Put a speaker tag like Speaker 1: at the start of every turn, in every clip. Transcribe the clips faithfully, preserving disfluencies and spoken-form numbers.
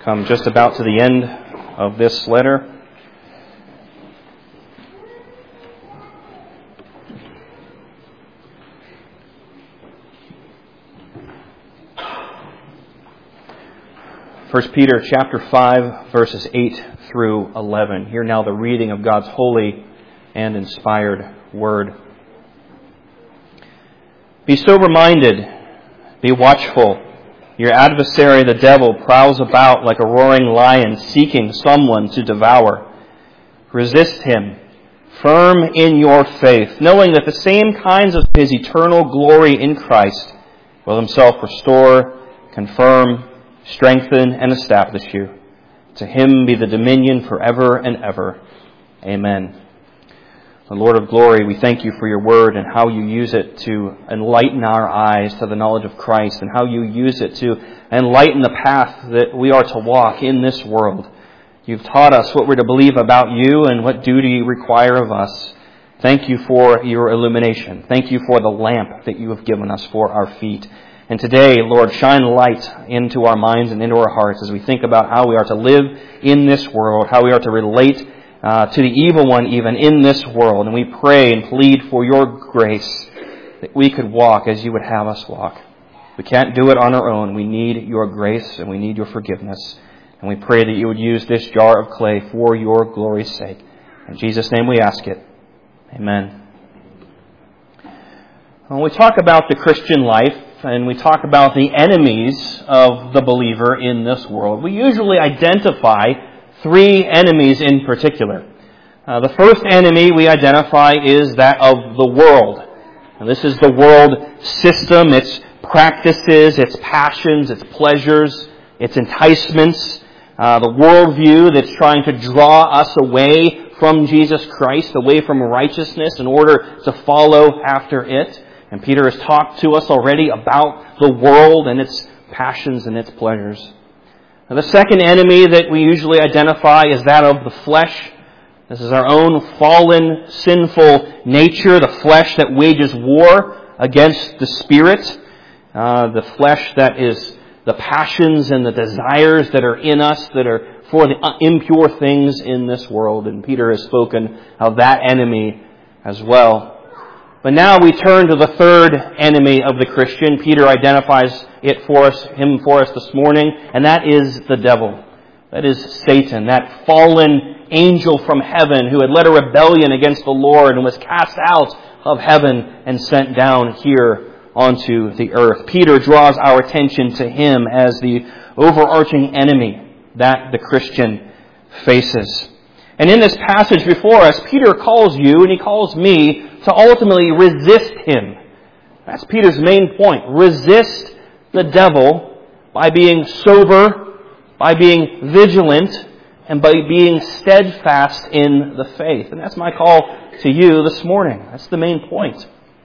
Speaker 1: come just about to the end of this letter. First Peter chapter five, verses eight through eleven. Hear now the reading of God's holy and inspired word. Be sober-minded, be watchful. Your adversary, the devil, prowls about like a roaring lion, seeking someone to devour. Resist him, firm in your faith, knowing that the same kinds of his eternal glory in Christ will himself restore, confirm, strengthen, and establish you. To him be the dominion forever and ever. Amen. The Lord of glory, we thank you for your word and how you use it to enlighten our eyes to the knowledge of Christ, and how you use it to enlighten the path that we are to walk in this world. You've taught us what we're to believe about you and what duty you require of us. Thank you for your illumination. Thank you for the lamp that you have given us for our feet. And today, Lord, shine light into our minds and into our hearts as we think about how we are to live in this world, how we are to relate uh, to the evil one even in this world. And we pray and plead for your grace that we could walk as you would have us walk. We can't do it on our own. We need your grace and we need your forgiveness. And we pray that you would use this jar of clay for your glory's sake. In Jesus' name we ask it. Amen. When we talk about the Christian life, and we talk about the enemies of the believer in this world, we usually identify three enemies in particular. Uh, the first enemy we identify is that of the world. And this is the world system, its practices, its passions, its pleasures, its enticements, uh, the worldview that's trying to draw us away from Jesus Christ, away from righteousness in order to follow after it. And Peter has talked to us already about the world and its passions and its pleasures. Now, the second enemy that we usually identify is that of the flesh. This is our own fallen, sinful nature, the flesh that wages war against the spirit, uh, the flesh that is the passions and the desires that are in us that are for the impure things in this world. And Peter has spoken of that enemy as well. But now we turn to the third enemy of the Christian. Peter identifies it for us, him for us this morning, and that is the devil. That is Satan, that fallen angel from heaven who had led a rebellion against the Lord and was cast out of heaven and sent down here onto the earth. Peter draws our attention to him as the overarching enemy that the Christian faces. And in this passage before us, Peter calls you and he calls me to ultimately resist him. That's Peter's main point. Resist the devil by being sober, by being vigilant, and by being steadfast in the faith. And that's my call to you this morning. That's the main point.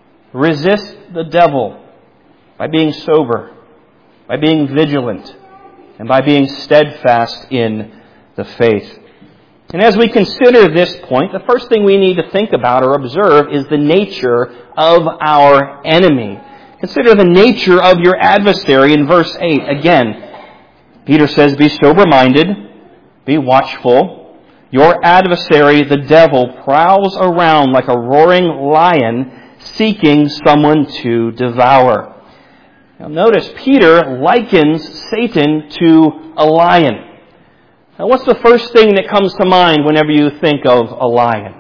Speaker 1: Resist the devil by being sober, by being vigilant, and by being steadfast in the faith. And as we consider this point, the first thing we need to think about or observe is the nature of our enemy. Consider the nature of your adversary in verse eight. Again, Peter says, be sober-minded, be watchful. Your adversary, the devil, prowls around like a roaring lion, seeking someone to devour. Now notice, Peter likens Satan to a lion. Now, what's the first thing that comes to mind whenever you think of a lion?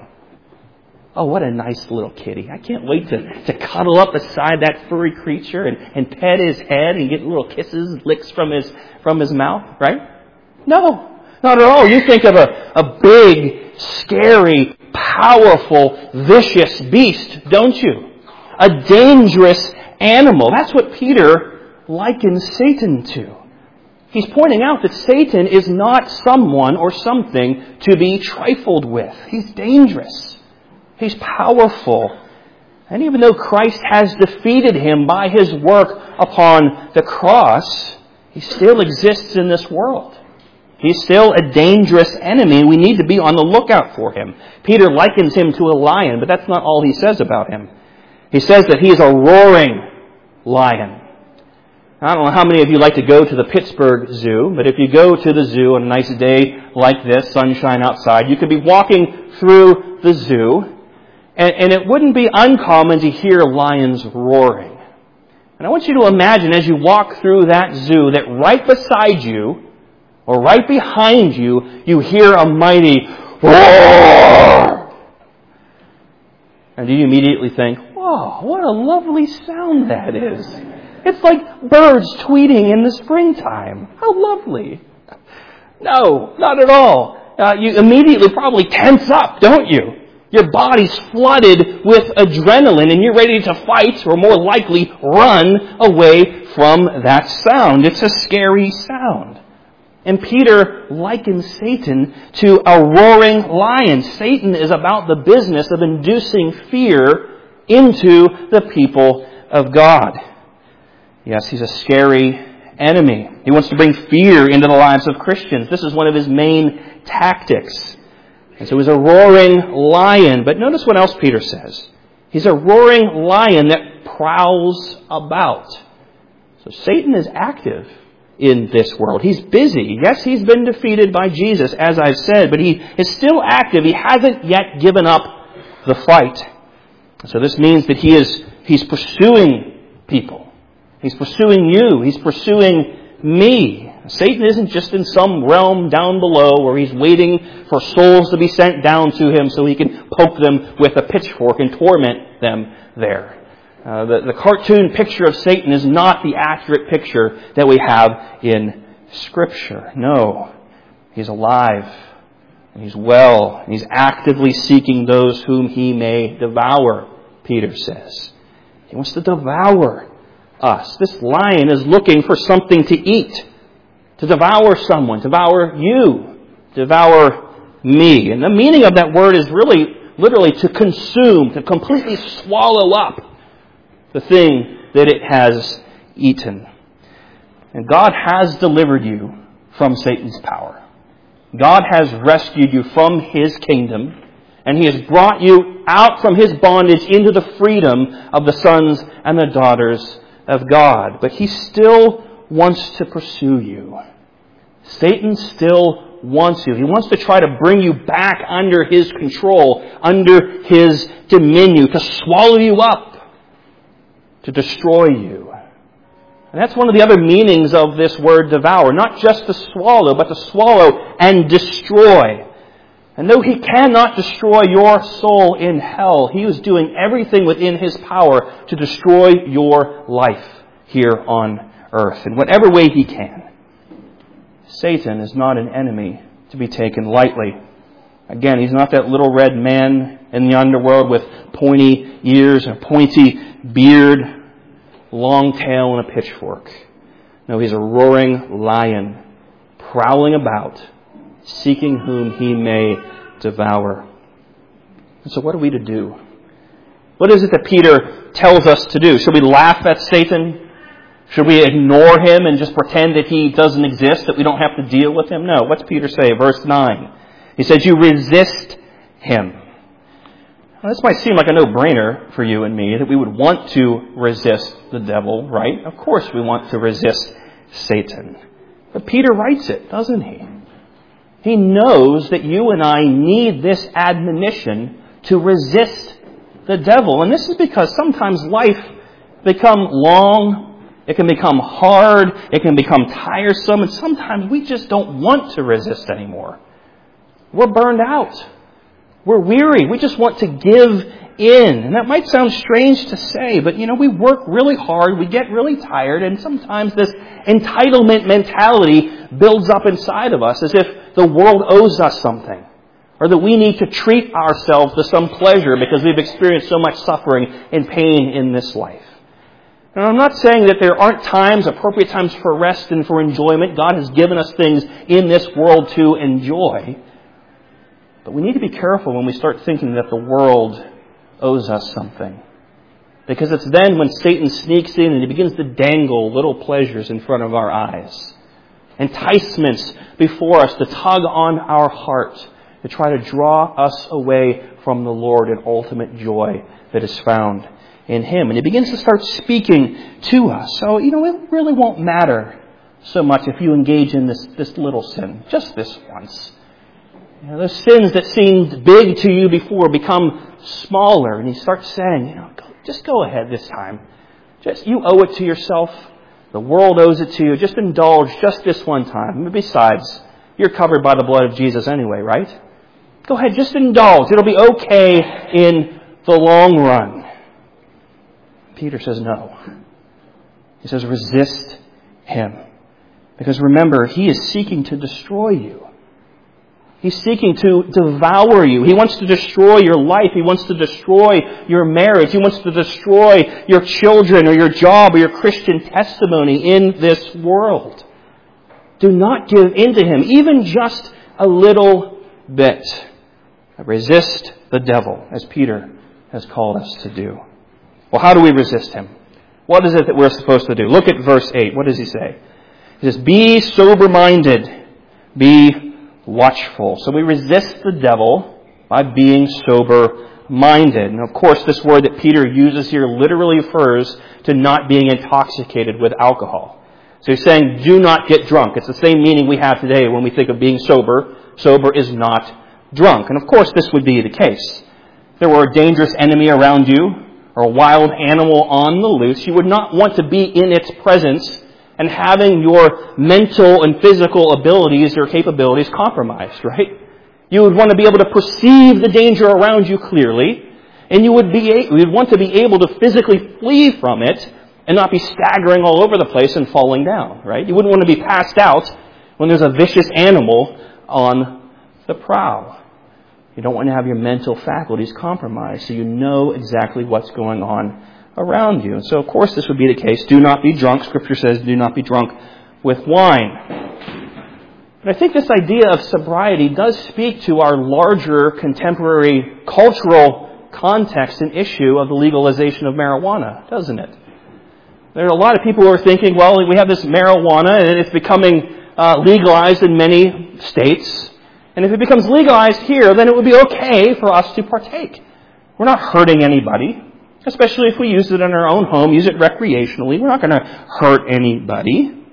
Speaker 1: Oh, what a nice little kitty. I can't wait to, to cuddle up beside that furry creature and, and pet his head and get little kisses, licks from his from his mouth, right? No, not at all. You think of a, a big, scary, powerful, vicious beast, don't you? A dangerous animal. That's what Peter likens Satan to. He's pointing out that Satan is not someone or something to be trifled with. He's dangerous. He's powerful. And even though Christ has defeated him by his work upon the cross, he still exists in this world. He's still a dangerous enemy. We need to be on the lookout for him. Peter likens him to a lion, but that's not all he says about him. He says that he is a roaring lion. I don't know how many of you like to go to the Pittsburgh Zoo, but if you go to the zoo on a nice day like this, sunshine outside, you could be walking through the zoo, and, and it wouldn't be uncommon to hear lions roaring. And I want you to imagine as you walk through that zoo that right beside you, or right behind you, you hear a mighty roar. And do you immediately think, whoa, what a lovely sound that is. It's like birds tweeting in the springtime. How lovely. No, not at all. Uh, you immediately probably tense up, don't you? Your body's flooded with adrenaline and you're ready to fight or more likely run away from that sound. It's a scary sound. And Peter likens Satan to a roaring lion. Satan is about the business of inducing fear into the people of God. Yes, he's a scary enemy. He wants to bring fear into the lives of Christians. This is one of his main tactics. And so he's a roaring lion. But notice what else Peter says. He's a roaring lion that prowls about. So Satan is active in this world. He's busy. Yes, he's been defeated by Jesus, as I've said, but he is still active. He hasn't yet given up the fight. So this means that he is he's pursuing people. He's pursuing you. He's pursuing me. Satan isn't just in some realm down below where he's waiting for souls to be sent down to him so he can poke them with a pitchfork and torment them there. Uh, the, the cartoon picture of Satan is not the accurate picture that we have in Scripture. No. He's alive. And he's well. And he's actively seeking those whom he may devour, Peter says. He wants to devour us. This lion is looking for something to eat, to devour someone, devour you, devour me. And the meaning of that word is really, literally to consume, to completely swallow up the thing that it has eaten. And God has delivered you from Satan's power. God has rescued you from his kingdom, and he has brought you out from his bondage into the freedom of the sons and the daughters of God. But he still wants to pursue you. Satan still wants you. He wants to try to bring you back under his control, under his dominion, to swallow you up, to destroy you. And that's one of the other meanings of this word devour. Not just to swallow, but to swallow and destroy. And though he cannot destroy your soul in hell, he is doing everything within his power to destroy your life here on earth in whatever way he can. Satan is not an enemy to be taken lightly. Again, he's not that little red man in the underworld with pointy ears and a pointy beard, long tail and a pitchfork. No, he's a roaring lion prowling about, seeking whom he may devour. And so what are we to do? What is it that Peter tells us to do? Should we laugh at Satan? Should we ignore him and just pretend that he doesn't exist, that we don't have to deal with him? No. What's Peter say? Verse nine. He says, you resist him. Now, this might seem like a no-brainer for you and me, that we would want to resist the devil, right? Of course we want to resist Satan. But Peter writes it, doesn't he? He knows that you and I need this admonition to resist the devil. And this is because sometimes life becomes long, it can become hard, it can become tiresome, and sometimes we just don't want to resist anymore. We're burned out. We're weary. We just want to give in. And that might sound strange to say, but you know, we work really hard, we get really tired, and sometimes this entitlement mentality builds up inside of us as if the world owes us something, or that we need to treat ourselves to some pleasure because we've experienced so much suffering and pain in this life. And I'm not saying that there aren't times, appropriate times for rest and for enjoyment. God has given us things in this world to enjoy. But we need to be careful when we start thinking that the world owes us something. Because it's then when Satan sneaks in and he begins to dangle little pleasures in front of our eyes. Enticements before us to tug on our heart, to try to draw us away from the Lord and ultimate joy that is found in Him. And He begins to start speaking to us. So, you know, it really won't matter so much if you engage in this, this little sin, just this once. You know, those sins that seemed big to you before become smaller. And He starts saying, you know, just go ahead this time. Just, you owe it to yourself. The world owes it to you. Just indulge just this one time. Besides, you're covered by the blood of Jesus anyway, right? Go ahead, just indulge. It'll be okay in the long run. Peter says no. He says resist him. Because remember, he is seeking to destroy you. He's seeking to devour you. He wants to destroy your life. He wants to destroy your marriage. He wants to destroy your children or your job or your Christian testimony in this world. Do not give in to him, even just a little bit. Resist the devil, as Peter has called us to do. Well, how do we resist him? What is it that we're supposed to do? Look at verse eight. What does he say? He says, be sober-minded. Be watchful. So we resist the devil by being sober-minded. And of course, this word that Peter uses here literally refers to not being intoxicated with alcohol. So he's saying, do not get drunk. It's the same meaning we have today when we think of being sober. Sober is not drunk. And of course, this would be the case. If there were a dangerous enemy around you or a wild animal on the loose, you would not want to be in its presence and having your mental and physical abilities or capabilities compromised, right? You would want to be able to perceive the danger around you clearly, and you would be you would want to be able to physically flee from it and not be staggering all over the place and falling down, right? You wouldn't want to be passed out when there's a vicious animal on the prowl. You don't want to have your mental faculties compromised, so you know exactly what's going on around you. And so, of course, this would be the case. Do not be drunk. Scripture says, do not be drunk with wine. But I think this idea of sobriety does speak to our larger contemporary cultural context and issue of the legalization of marijuana, doesn't it? There are a lot of people who are thinking, well, we have this marijuana and it's becoming uh, legalized in many states. And if it becomes legalized here, then it would be okay for us to partake. We're not hurting anybody. Especially if we use it in our own home, use it recreationally. We're not going to hurt anybody.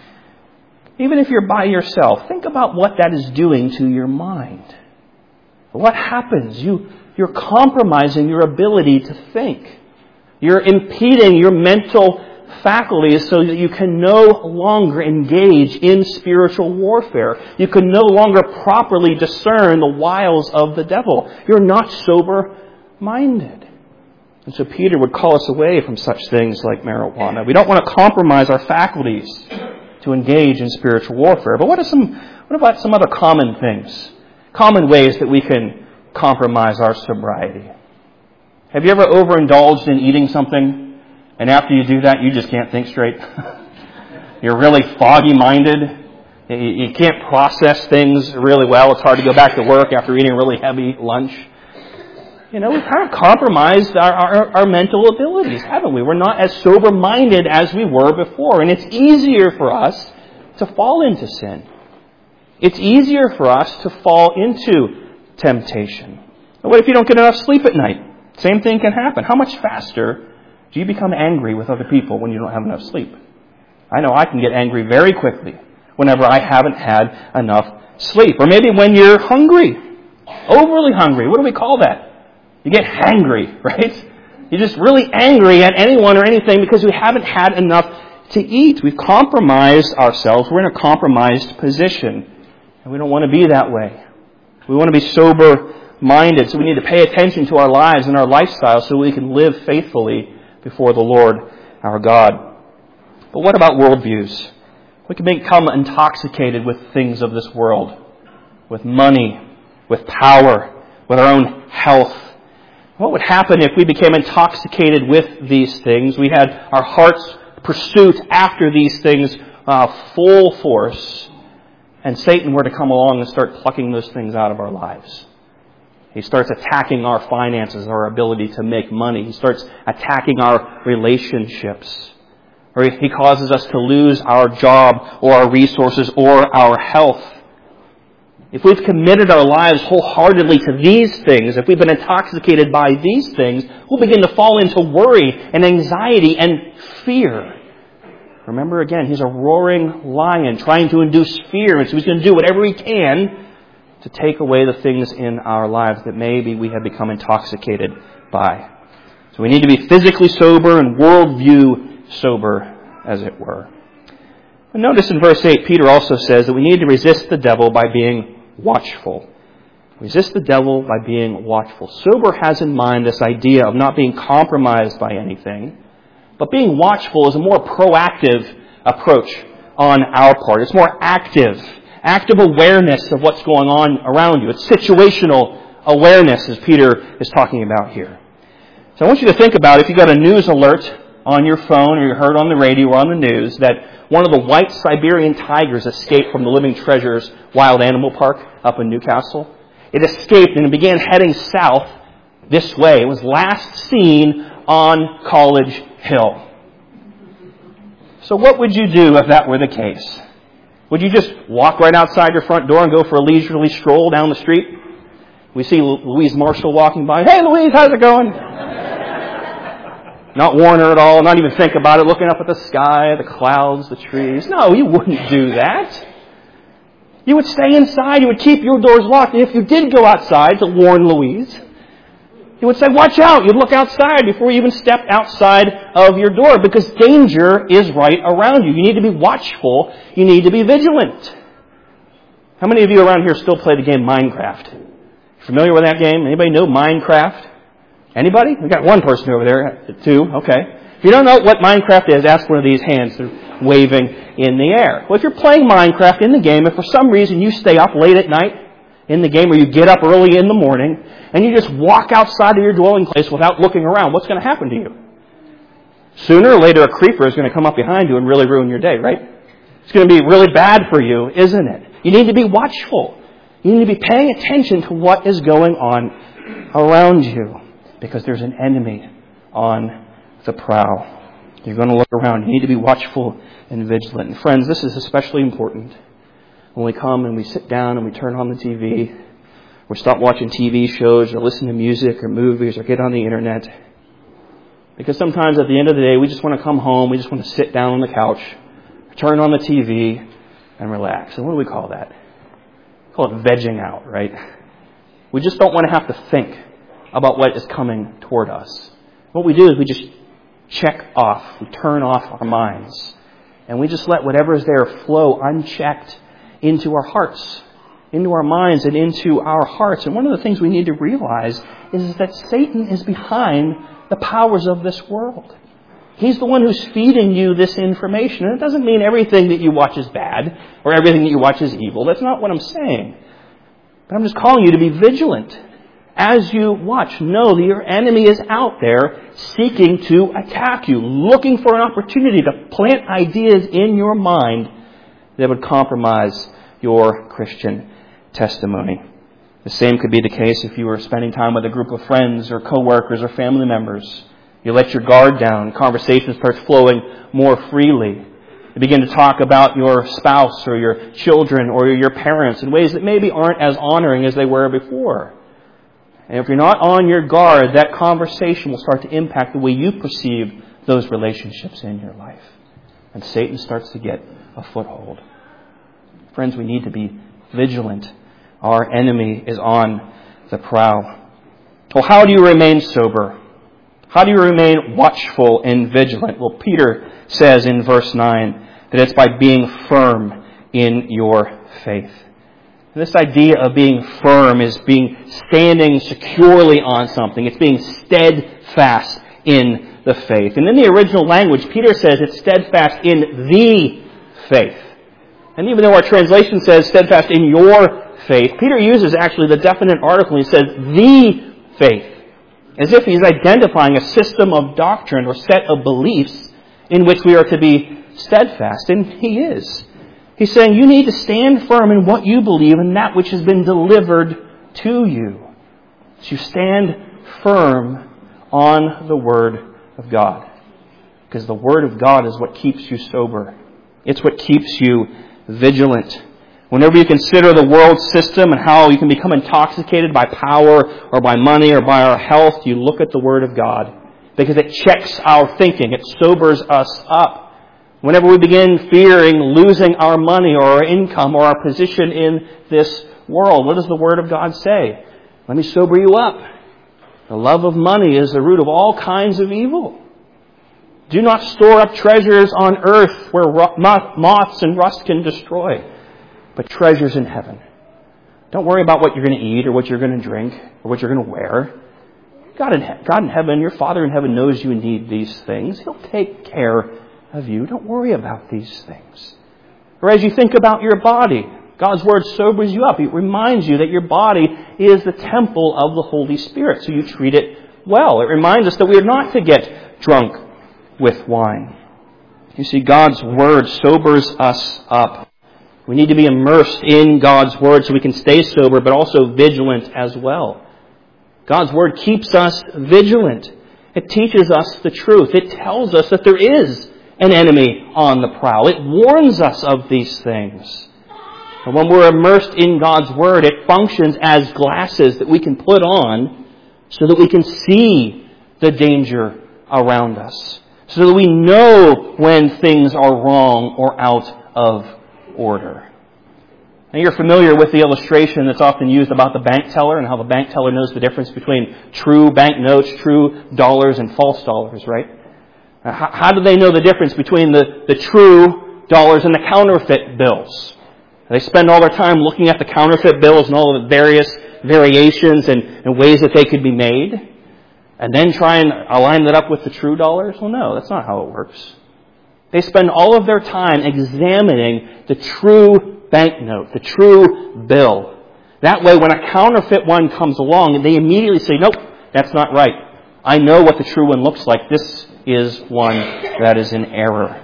Speaker 1: Even if you're by yourself, think about what that is doing to your mind. What happens? You, you're compromising your ability to think. You're impeding your mental faculties so that you can no longer engage in spiritual warfare. You can no longer properly discern the wiles of the devil. You're not sober-minded. And so Peter would call us away from such things like marijuana. We don't want to compromise our faculties to engage in spiritual warfare. But what are some? What about some other common things? Common ways that we can compromise our sobriety. Have you ever overindulged in eating something, and after you do that, you just can't think straight? You're really foggy-minded. You can't process things really well. It's hard to go back to work after eating a really heavy lunch. You know, we've kind of compromised our, our, our mental abilities, haven't we? We're not as sober-minded as we were before. And it's easier for us to fall into sin. It's easier for us to fall into temptation. But what if you don't get enough sleep at night? Same thing can happen. How much faster do you become angry with other people when you don't have enough sleep? I know I can get angry very quickly whenever I haven't had enough sleep. Or maybe when you're hungry, overly hungry. What do we call that? You get hangry, right? You're just really angry at anyone or anything because we haven't had enough to eat. We've compromised ourselves. We're in a compromised position. And we don't want to be that way. We want to be sober-minded. So we need to pay attention to our lives and our lifestyle so we can live faithfully before the Lord our God. But what about worldviews? We can become intoxicated with things of this world. With money, with power, with our own health. What would happen if we became intoxicated with these things? We had our heart's pursuit after these things uh, full force, and Satan were to come along and start plucking those things out of our lives. He starts attacking our finances, our ability to make money. He starts attacking our relationships. Or he causes us to lose our job or our resources or our health. if we've committed our lives wholeheartedly to these things, if we've been intoxicated by these things, we'll begin to fall into worry and anxiety and fear. Remember again, he's a roaring lion trying to induce fear, and so he's going to do whatever he can to take away the things in our lives that maybe we have become intoxicated by. So we need to be physically sober and worldview sober, as it were. And notice in verse eight, Peter also says that we need to resist the devil by being watchful. Resist the devil by being watchful. Sober has in mind this idea of not being compromised by anything, but being watchful is a more proactive approach on our part. It's more active, active awareness of what's going on around you. It's situational awareness, as Peter is talking about here. So I want you to think about if you got a news alert on your phone or you heard on the radio or on the news that one of the white Siberian tigers escaped from the Living Treasures Wild Animal Park up in Newcastle. It escaped and it began heading south this way. It was last seen on College Hill. So what would you do if that were the case? Would you just walk right outside your front door and go for a leisurely stroll down the street? We see Louise Marshall walking by. Hey, Louise, how's it going? Not warn her at all, not even think about it, looking up at the sky, the clouds, the trees. No, you wouldn't do that. You would stay inside. You would keep your doors locked. And if you did go outside to warn Louise, you would say, watch out. You'd look outside before you even stepped outside of your door because danger is right around you. You need to be watchful. You need to be vigilant. How many of you around here still play the game Minecraft? Familiar with that game? Anybody know Minecraft? Anybody? We've got one person over there. Two. Okay. If you don't know what Minecraft is, ask one of these hands. They're waving in the air. Well, if you're playing Minecraft in the game, if for some reason you stay up late at night in the game or you get up early in the morning and you just walk outside of your dwelling place without looking around, what's going to happen to you? Sooner or later, a creeper is going to come up behind you and really ruin your day, right? It's going to be really bad for you, isn't it? You need to be watchful. You need to be paying attention to what is going on around you because there's an enemy on the prowl. You're going to look around. You need to be watchful and vigilant. And friends, this is especially important when we come and we sit down and we turn on the T V or stop watching T V shows or listen to music or movies or get on the internet. Because sometimes at the end of the day, we just want to come home. We just want to sit down on the couch, turn on the T V, and relax. And what do we call that? We call it vegging out, right? We just don't want to have to think about what is coming toward us. What we do is we just check off. We turn off our minds. And we just let whatever is there flow unchecked into our hearts, into our minds and into our hearts. And one of the things we need to realize is that Satan is behind the powers of this world. He's the one who's feeding you this information. And it doesn't mean everything that you watch is bad or everything that you watch is evil. That's not what I'm saying. But I'm just calling you to be vigilant. As you watch, know that your enemy is out there seeking to attack you, looking for an opportunity to plant ideas in your mind that would compromise your Christian testimony. The same could be the case if you were spending time with a group of friends or coworkers or family members. You let your guard down, conversation starts flowing more freely. You begin to talk about your spouse or your children or your parents in ways that maybe aren't as honoring as they were before. And if you're not on your guard, that conversation will start to impact the way you perceive those relationships in your life. And Satan starts to get a foothold. Friends, we need to be vigilant. Our enemy is on the prowl. Well, how do you remain sober? How do you remain watchful and vigilant? Well, Peter says in verse nine that it's by being firm in your faith. This idea of being firm is being standing securely on something. It's being steadfast in the faith. And in the original language, Peter says it's steadfast in the faith. And even though our translation says steadfast in your faith, Peter uses actually the definite article. He says the faith, as if he's identifying a system of doctrine or set of beliefs in which we are to be steadfast. And he is. He's saying you need to stand firm in what you believe and that which has been delivered to you. So you stand firm on the Word of God. Because the Word of God is what keeps you sober. It's what keeps you vigilant. Whenever you consider the world system and how you can become intoxicated by power or by money or by our health, you look at the Word of God because it checks our thinking. It sobers us up. Whenever we begin fearing losing our money or our income or our position in this world, what does the Word of God say? Let me sober you up. The love of money is the root of all kinds of evil. Do not store up treasures on earth where moths and rust can destroy, but treasures in heaven. Don't worry about what you're going to eat or what you're going to drink or what you're going to wear. God in, he- God in heaven, your Father in heaven knows you need these things. He'll take care of you. Don't worry about these things. Or as you think about your body, God's Word sobers you up. It reminds you that your body is the temple of the Holy Spirit, so you treat it well. It reminds us that we are not to get drunk with wine. You see, God's Word sobers us up. We need to be immersed in God's Word so we can stay sober, but also vigilant as well. God's Word keeps us vigilant. It teaches us the truth. It tells us that there is an enemy on the prowl. It warns us of these things. And when we're immersed in God's Word, it functions as glasses that we can put on so that we can see the danger around us. So that we know when things are wrong or out of order. Now you're familiar with the illustration that's often used about the bank teller and how the bank teller knows the difference between true banknotes, true dollars, and false dollars, right? How, how do they know the difference between the, the true dollars and the counterfeit bills? They spend all their time looking at the counterfeit bills and all the various variations and, and ways that they could be made, and then try and align that up with the true dollars? Well, no, that's not how it works. They spend all of their time examining the true banknote, the true bill. That way, when a counterfeit one comes along, they immediately say, nope, that's not right. I know what the true one looks like. This is one that is in error.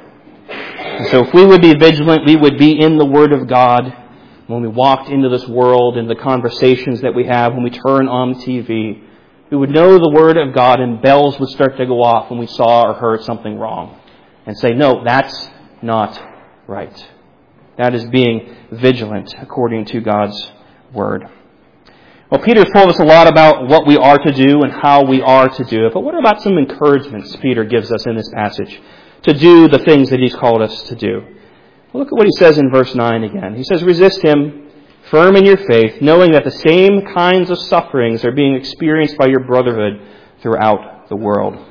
Speaker 1: And so if we would be vigilant, we would be in the Word of God when we walked into this world, in the conversations that we have, when we turn on T V. We would know the Word of God, and bells would start to go off when we saw or heard something wrong. And say, no, that's not right. That is being vigilant according to God's Word. Well, Peter's told us a lot about what we are to do and how we are to do it. But what about some encouragements Peter gives us in this passage to do the things that he's called us to do? Well, look at what he says in verse nine again. He says, resist him, firm in your faith, knowing that the same kinds of sufferings are being experienced by your brotherhood throughout the world.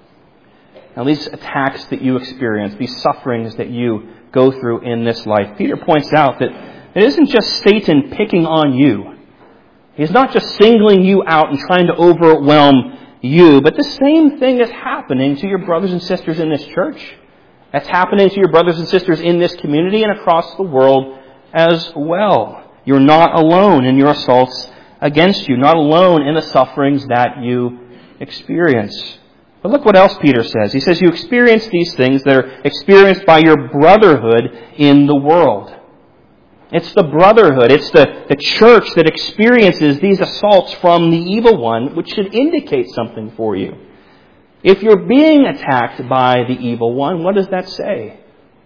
Speaker 1: Now, these attacks that you experience, these sufferings that you go through in this life, Peter points out that it isn't just Satan picking on you. He's not just singling you out and trying to overwhelm you, but the same thing is happening to your brothers and sisters in this church. That's happening to your brothers and sisters in this community and across the world as well. You're not alone in your assaults against you, not alone in the sufferings that you experience. But look what else Peter says. He says you experience these things that are experienced by your brotherhood in the world. It's the brotherhood, it's the, the church that experiences these assaults from the evil one, which should indicate something for you. If you're being attacked by the evil one, what does that say?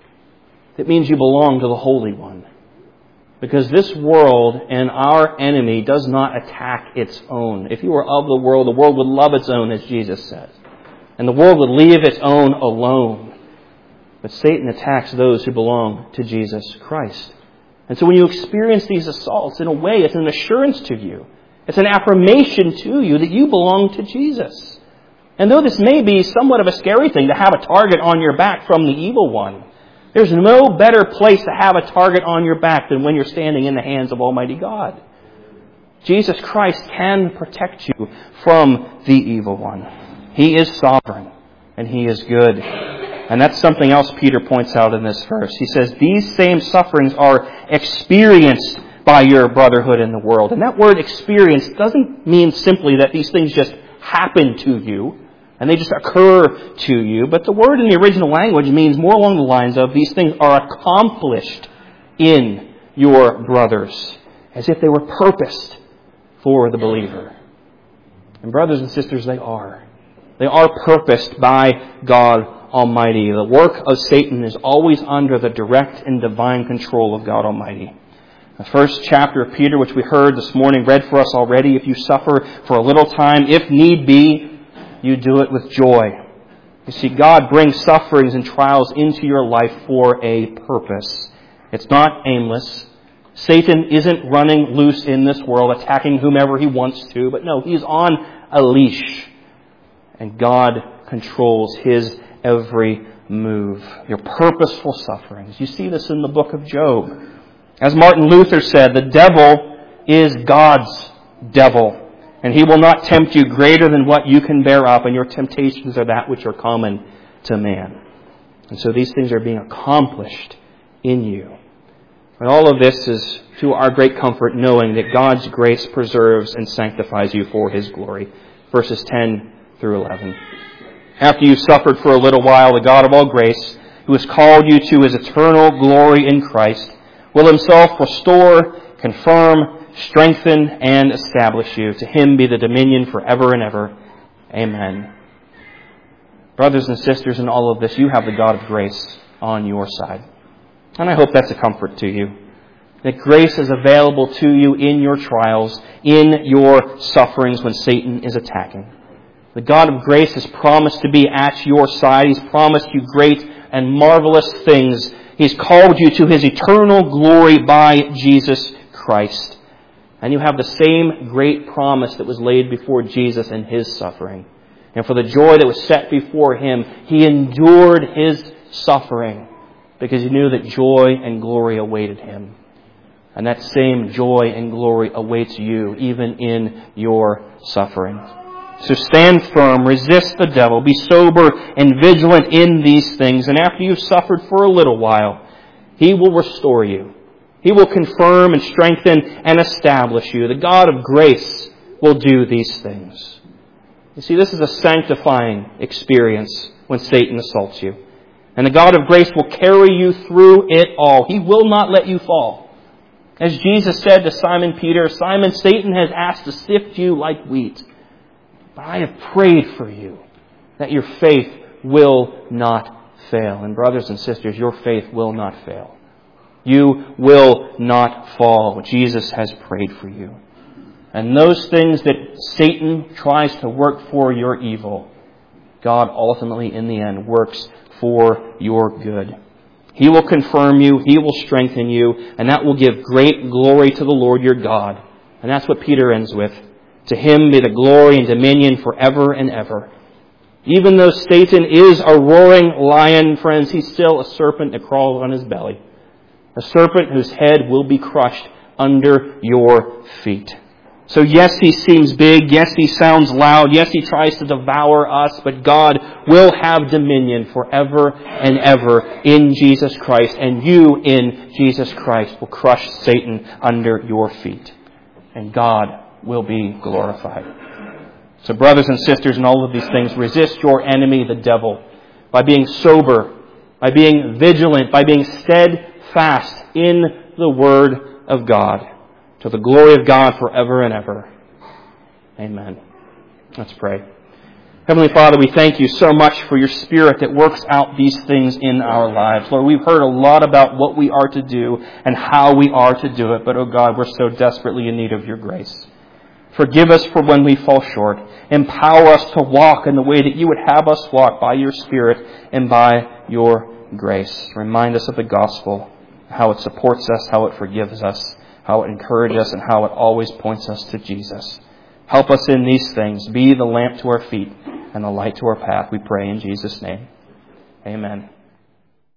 Speaker 1: It means you belong to the Holy One. Because this world and our enemy does not attack its own. If you were of the world, the world would love its own, as Jesus says. And the world would leave its own alone. But Satan attacks those who belong to Jesus Christ. And so when you experience these assaults, in a way, it's an assurance to you. It's an affirmation to you that you belong to Jesus. And though this may be somewhat of a scary thing to have a target on your back from the evil one, there's no better place to have a target on your back than when you're standing in the hands of Almighty God. Jesus Christ can protect you from the evil one. He is sovereign, and He is good. And that's something else Peter points out in this verse. He says, these same sufferings are experienced by your brotherhood in the world. And that word experience doesn't mean simply that these things just happen to you, and they just occur to you. But the word in the original language means more along the lines of these things are accomplished in your brothers, as if they were purposed for the believer. And brothers and sisters, they are. They are purposed by God Almighty. The work of Satan is always under the direct and divine control of God Almighty. The first chapter of Peter, which we heard this morning, read for us already. If you suffer for a little time, if need be, you do it with joy. You see, God brings sufferings and trials into your life for a purpose. It's not aimless. Satan isn't running loose in this world, attacking whomever he wants to. But no, he's on a leash. And God controls his every move. Your purposeful sufferings. You see this in the book of Job. As Martin Luther said, the devil is God's devil. And he will not tempt you greater than what you can bear up. And your temptations are that which are common to man. And so these things are being accomplished in you. And all of this is to our great comfort, knowing that God's grace preserves and sanctifies you for his glory. Verses ten through eleven. After you've suffered for a little while, the God of all grace, who has called you to his eternal glory in Christ, will himself restore, confirm, strengthen, and establish you. To him be the dominion forever and ever. Amen. Brothers and sisters, in all of this, you have the God of grace on your side. And I hope that's a comfort to you. That grace is available to you in your trials, in your sufferings when Satan is attacking. The God of grace has promised to be at your side. He's promised you great and marvelous things. He's called you to his eternal glory by Jesus Christ. And you have the same great promise that was laid before Jesus in his suffering. And for the joy that was set before him, he endured his suffering because he knew that joy and glory awaited him. And that same joy and glory awaits you even in your suffering. So stand firm, resist the devil, be sober and vigilant in these things. And after you've suffered for a little while, he will restore you. He will confirm and strengthen and establish you. The God of grace will do these things. You see, this is a sanctifying experience when Satan assaults you. And the God of grace will carry you through it all. He will not let you fall. As Jesus said to Simon Peter, Simon, Satan has asked to sift you like wheat. But I have prayed for you that your faith will not fail. And brothers and sisters, your faith will not fail. You will not fall. Jesus has prayed for you. And those things that Satan tries to work for your evil, God ultimately in the end works for your good. He will confirm you. He will strengthen you. And that will give great glory to the Lord your God. And that's what Peter ends with. To him be the glory and dominion forever and ever. Even though Satan is a roaring lion, friends, he's still a serpent that crawls on his belly. A serpent whose head will be crushed under your feet. So yes, he seems big. Yes, he sounds loud. Yes, he tries to devour us. But God will have dominion forever and ever in Jesus Christ. And you in Jesus Christ will crush Satan under your feet. And God will be glorified. So brothers and sisters, in all of these things, resist your enemy, the devil, by being sober, by being vigilant, by being steadfast in the Word of God, to the glory of God forever and ever. Amen. Let's pray. Heavenly Father, we thank you so much for your Spirit that works out these things in our lives. Lord, we've heard a lot about what we are to do and how we are to do it, but oh God, we're so desperately in need of your grace. Forgive us for when we fall short. Empower us to walk in the way that you would have us walk by your Spirit and by your grace. Remind us of the gospel, how it supports us, how it forgives us, how it encourages us, and how it always points us to Jesus. Help us in these things. Be the lamp to our feet and the light to our path. We pray in Jesus' name. Amen.